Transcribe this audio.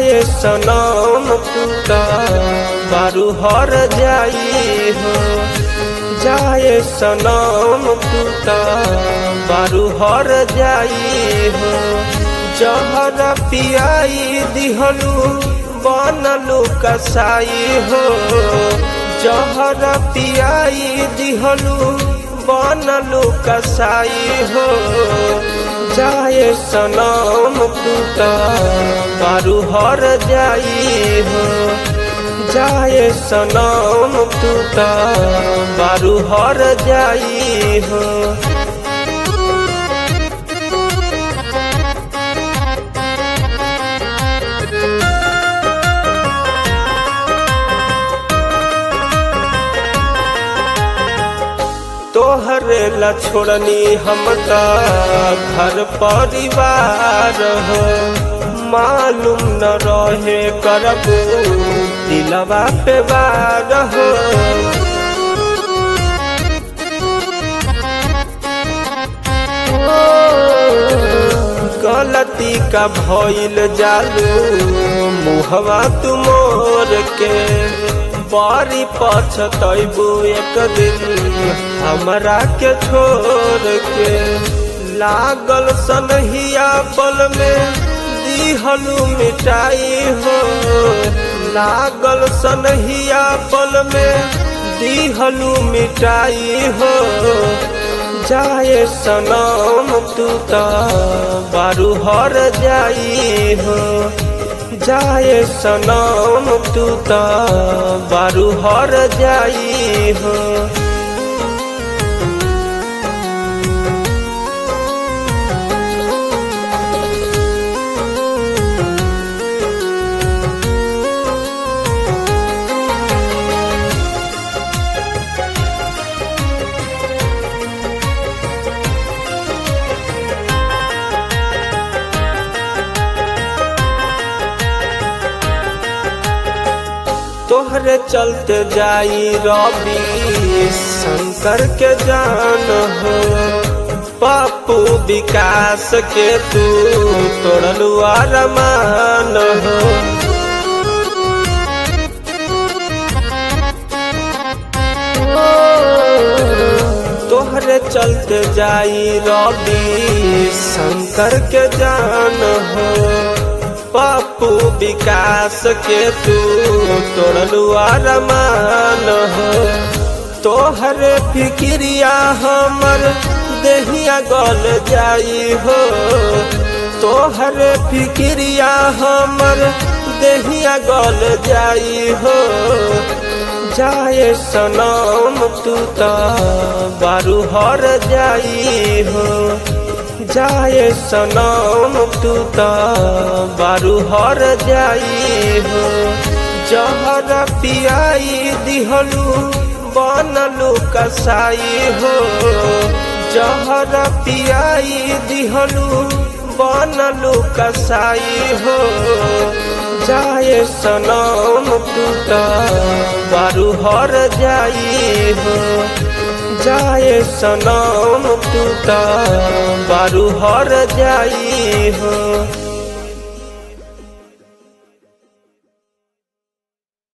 जाए सनम तू त बारू हर जाई हो, जाए सनम तू त बारू हर जाई हो। जहर पियाई दिहलू बनलू कसाई हो, जहर पियाई दिहलू बनलू कसाई हो। जाए सनम तू त बारू हर जाई हो, जाए सनम तू त बारू हर जाई हो। तोहरे ला छोड़नी हम त घर परिवार हो, मालूम न रहे करबू दिलवा पे वार हो। गलती का भइल जालू मुहवा तू मोर के, बारी पछतैबू एक दिन हमरा के छोड़ के। लागल सनहिया पल में दिहलू मिटाई हो, लागल सनहिया पल में दिहलू मिटाई हो। जाए सनम तू त बारू हर जाई हो, जाए सनम तू त बारू हर जाई हो। तोहरे चलते जाई रवि शंकर के जान हो, पप्पू विकास के तू तोड़लू अरमान हो। तोहरे चलते जाई रवि शंकर के जान हो, पप्पू विकास के तू तोड़लू अरमान हो। तोहरे फिक्रिया हमर देहिया गल जाई हो, तोहरे फिक्रिया हमर देहिया गल जाई हो। जाए सनम तू त बारू हर जाई हो, जाए सनम तू त बारू हर जाई हो। जहर पियाई दिहलू बनलू कसाई हो, जहर पियाई दिहलू बनलू कसाई हो। जाए सनम तू त बारू हर जाई हो, जाए सनम तू त बारू हर जाई हो।